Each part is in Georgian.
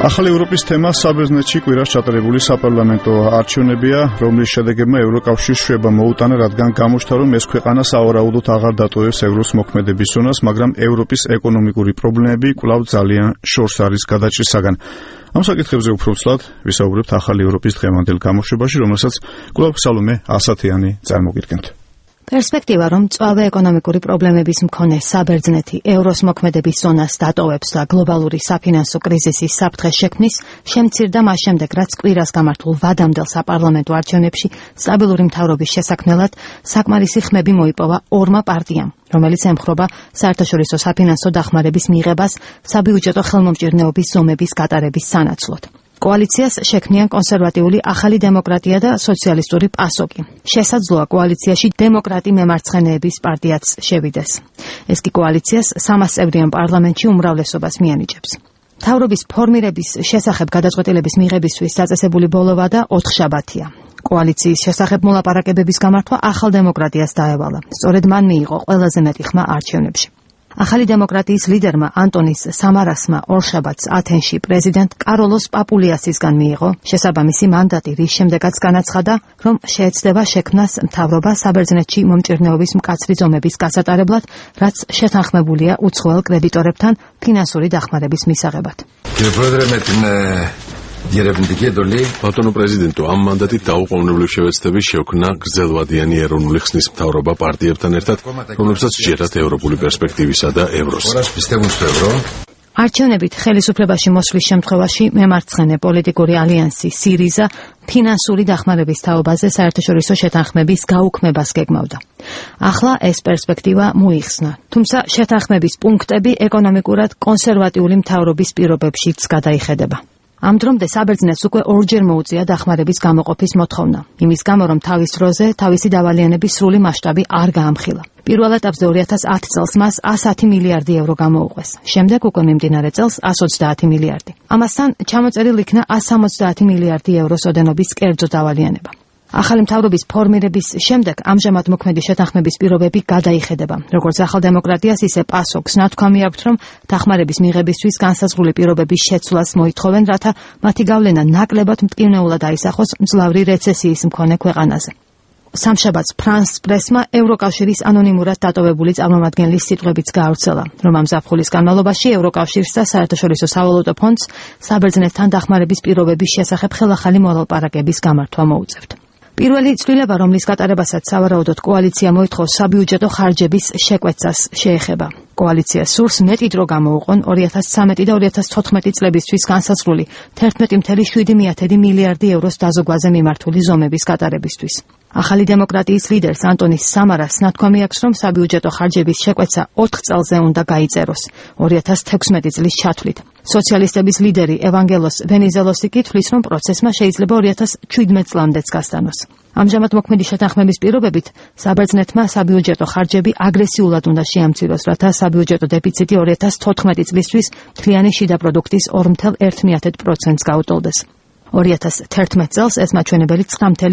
ახალი ევროპის თემა საბერძნეთში კვირას ჩატარებული საპარლამენტო არჩევნებია, რომლის შედეგებმა ევროკავშირს შვება მოუტანა, რადგან გამოჩნდა, რომ ეს ქვეყანა სავარაუდოდ აღარ დატოვებს ევროს მოქმედების ზონას, მაგრამ ევროპის ეკონომიკური პრობლემები კვლავ ძალიან შორს არის გადაჭრისაგან. ამ საკითხებზე უფრო ვცვლად ვისაუბრებთ ახალი ევროპის დღევანდელ გამოშვებაში, რომელსაც კვლავ სალომე ასათიანი წარმოგიდგენთ. პერსპექტივა, რომ მწვავე ეკონომიკური პრობლემების მქონე საბერძნეთი ევროს მოქმედების ზონას დატოვებს და გლობალური საფინანსო კრიზისის საფრთხეს შექმნის, შემცირდა მას შემდეგ, რაც კვირას გამართულ ვადამდელ საპარლამენტო არჩევნებში სტაბილური მთავრობის შესაქმნელად საკმარისი ხმები მოიპოვა ორმა პარტიამ, რომელიც ემხრობა საერთაშორისო საფინანსო დახმარების მიღებას საბიუჯეტო ხელმომჭირნეობის ზომების გატარების სანაცვლოდ. კოალიციას შექმნიან კონსერვატიული ახალი დემოკრატია და სოციალისტური პასოკი. შესაძლოა კოალიციაში დემოკრატი მემარცხენეების პარტიაც შევიდეს. ეს კი კოალიციას 300 წევრიან პარლამენტში უმრავლესობას მიანიჭებს. მთავრობის ფორმირების შესახებ გადაწყვეტილების მიღებისთვის დაწესებული ბოლოვა და 4 შაბათია. კოალიციის შესახებ მოლაპარაკებების გამართვა ახალ დემოკრატიას დაევალა. სწორედ მან მიიღო ყველაზე მეტი ხმა არჩევნებში. ახალი დემოკრატიის ლიდერმა ანტონის სამარასმა ორშაბათს ათენში პრეზიდენტ კაროლოს პაპულიასისგან მიიღო შესაბამისი მანდატი, რის შემდეგაც განაცხადა, რომ შეეცდება შექმნას მთავრობა საბერძნეთში მომჭირნეობის მკაცრი ზომების გასატარებლად, რაც შეთანხმებულია უცხოელ კრედიტორებთან ფინანსური დახმარების მისაღებად. ბატონო პრეზიდენტო, ამ მანდატით დაუყოვნებლივ შევეცდები შექმნა გრძელვადიანი ეროვნული ხსნის მთავრობა პარტიებთან ერთად, რომლებსაც სჯერათ ევროპული პერსპექტივისა და ევროს. არჩევნებით ხელისუფლებაში მოსვლის შემთხვევაში მემარცხენე პოლიტიკური ალიანსი სირიზა ფინანსური დახმარების თაობაზე საერთაშორისო შეთანხმების გაუქმებას გეგმავდა. ახლა ეს პერსპექტივა მოიხსნა, თუმცა შეთანხმების პუნქტები ეკონომიკურად კონსერვატიული მთავრობის პირობებშიც გადაიხედება. ამ დრომდე საბერძნეთს უკვე ორჯერ მოუწია დახმარების გამოყოფის მოთხოვნა, იმის გამო, რომ თავის დროზე თავისი დავალიანების სრული მასშტაბი არ გაამხილა. პირველ ეტაპზე 2010 წელს მას 110 მილიარდი ევრო გამოუყვეს. შემდეგ უკვე მიმდინარე წელს 130 მილიარდი. ამასთან ჩამოწერილ იქნა 170 მილიარდი ევროს ოდენობის კერძო დავალიანება. ახალი მთავრობის ფორმირების შემდეგ ამჟამად მოქმედი შეთანხმების პირობები გადაიხედება. როგორც ახალ დემოკრატიას, ისე პასოქს ნათქვამი აქვთ, რომ დახმარების მიღებისთვის განსაზღვრული პირობების შეცვლას მოითხოვენ, რათა მათი გავლენა ნაკლებად მტკივნეულად აისახოს მძლავრი რეცესიის მქონე ქვეყანაზე. სამშაბათს ფრანს პრესმა ევროკავშირის ანონიმურად დატოვებული წარმომადგენლის სიტყვებიც გაავრცელა, რომ ამ ზაფხულის განმავლობაში ევროკავშირს და საერთაშორისო სავალუტო ფონდს საბერძნეთთან დახმარების პირობების შესახებ ხელახალი მოლაპარაკების გამართვა მოუწევთ. პირველი ცვლილება, რომლის გატარებასაც სავარაუდოდ კოალიცია მოითხოვს, საბიუჯეტო ხარჯების შეკვეცას შეეხება. კოალიცია სურს მეტი დრო გამოუყონ 2013 და 2014 წლებისთვის განსაზღვრული 11,7 მილიარდი ევროს დაზოგვაზე მიმართული ზომების გატარებისთვის. ახალი დემოკრატიის ლიდერს ანტონის სამარას ნათქვამი აქვს, რომ საბიუჯეტო ხარჯების შეკვეცა 4 წელზე უნდა გაიწეროს, 2016 წლის ჩათვლით. სოციალისტების ლიდერი ევანგელოს ვენიზელოსი კი თვლის, რომ პროცესმა შეიძლება 2017 წლამდეც გასტანოს. ამჟამად მოქმედი შეთანხმების პირობებით საბერძნეთმა საბიუჯეტო ხარჯები აგრესიულად უნდა შეამციროს, რათა საბიუჯეტო დეფიციტი 2014 წლისთვის მთლიანი შიდა პროდუქტის 2,1% გაუტოლდეს. 2011 წელს ეს მაჩვენებელი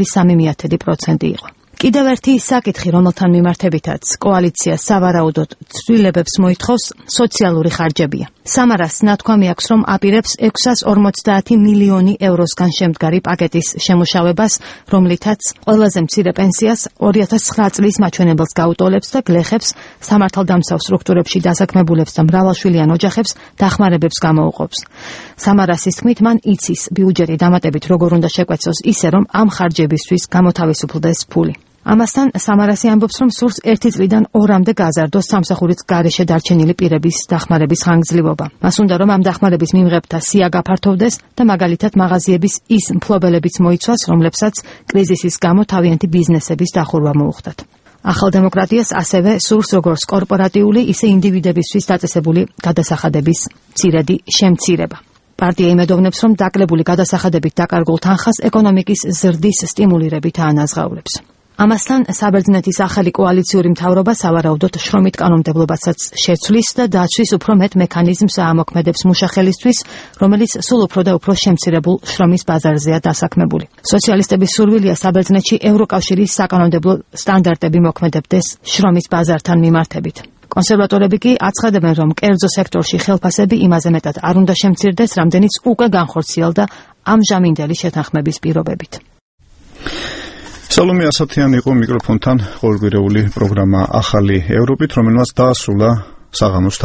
9,3% იყო. კიდევ ერთი საკითხი, რომელთან მიმართებითაც კოალიცია სავარაუდოდ ცვლილებებს მოითხოვს, სოციალური ხარჯებია. სამარას ნათქვამი აქვს, რომ აპირებს 650 მილიონი ევროსგან შემდგარი პაკეტის შემუშავებას, რომლითაც ყველაზე მცირე პენსიას 2009 წლის მაჩვენებელს გაუტოლებს და გლეხებს, სამართალდამცავ სტრუქტურებში დასაქმებულებს და მრავალშვილიან ოჯახებს დახმარებებს გამოუყოფს. სამარასის თქმით, მან იცის ბიუჯეტი დამატებით როგორ უნდა შეკვეცოს ისე, რომ ამ ხარჯებისთვის გამოთავისუფლდეს ფული. ამასთან სამარასი ამბობს, რომ სურს 1 წლიდან 2-მდე გაზარდოს სამსახურით გარეშე დარჩენილი პირების დახმარების ხანგრძლივობა. მას უნდა, რომ ამ დახმარების მიმღებთა სია გაფართოვდეს და მაგალითად მაღაზიების ის მფლობელებიც მოიცვას, რომლებსაც კრიზისის გამო თავიანთი ბიზნესების დახურვა მოუხდათ. ახალ დემოკრატიას ასევე სურს როგორც კორპორატიული, ისე ინდივიდებისთვის დაწესებული გადასახადების მცირედი შემცირება. პარტია იმედოვნებს, რომ დაკლებული გადასახადებით დაკარგულ თანხას ეკონომიკის ზრდის სტიმულირებით აანაზღაურებს. ამასთან საბერძნეთის ახალი კოალიციური მთავრობა სავარაუდოდ შრომით კანონმდებლობასაც შეცვლის და დაცვის უფრო მეტ მექანიზმს აამოქმედებს მუშახელისთვის, რომელიც სულ უფრო და უფრო შემცირებულ შრომის ბაზარზეა დასაქმებული. სოციალისტების სურვილია საბერძნეთში ევროკავშირის საკანონმდებლო სტანდარტები მოქმედებდეს შრომის ბაზართან მიმართებით. კონსერვატორები კი აცხადებენ, რომ კერძო სექტორში ხელფასები იმაზე მეტად არ უნდა შემცირდეს, რამდენიც უკვე განხორციელდა ამჟამინდელი შეთანხმების პირობებით. სალომე ასათიანი იყო მიკროფონთან ყოველკვირეული პროგრამა ახალი ევროპით, რომელმაც დაასრულა საღამოს